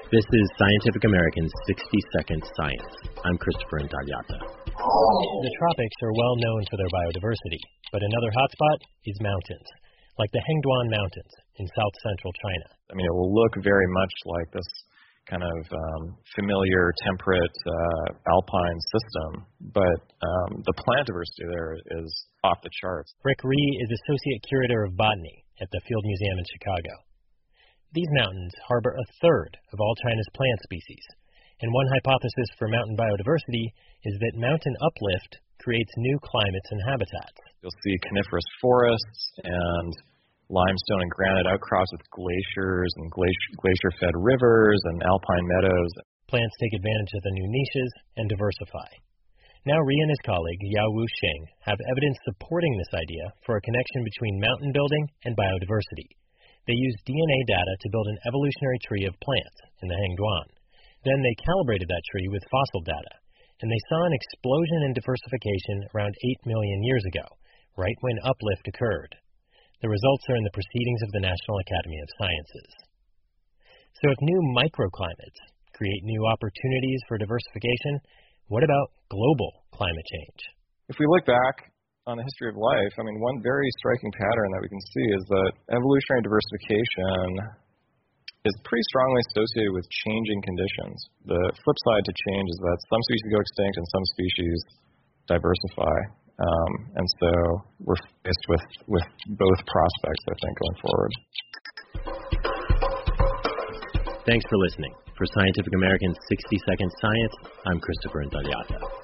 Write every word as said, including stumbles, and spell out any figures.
This is Scientific American's sixty second Science. I'm Christopher Intagliata. The tropics are well known for their biodiversity, but another hotspot is mountains, like the Hengduan Mountains in south-central China. I mean, it will look very much like this kind of um, familiar, temperate, uh, alpine system, but um, the plant diversity there is off the charts. Rick Ree is Associate Curator of Botany at the Field Museum in Chicago. These mountains harbor a third of all China's plant species, and one hypothesis for mountain biodiversity is that mountain uplift creates new climates and habitats. You'll see coniferous forests and limestone and granite outcrops with glaciers and glacier, glacier-fed rivers and alpine meadows. Plants take advantage of the new niches and diversify. Now Ree and his colleague, Yaowu Sheng, have evidence supporting this idea for a connection between mountain building and biodiversity. They used D N A data to build an evolutionary tree of plants in the Hengduan. Then they calibrated that tree with fossil data, and they saw an explosion in diversification around eight million years ago, right when uplift occurred. The results are in the Proceedings of the National Academy of Sciences. So if new microclimates create new opportunities for diversification, what about global climate change? If we look back on the history of life, I mean, one very striking pattern that we can see is that evolutionary diversification is pretty strongly associated with changing conditions. The flip side to change is that some species go extinct and some species diversify. Um, and so we're faced with, with both prospects, I think, going forward. Thanks for listening. For Scientific American's sixty second Science, I'm Christopher Intagliata.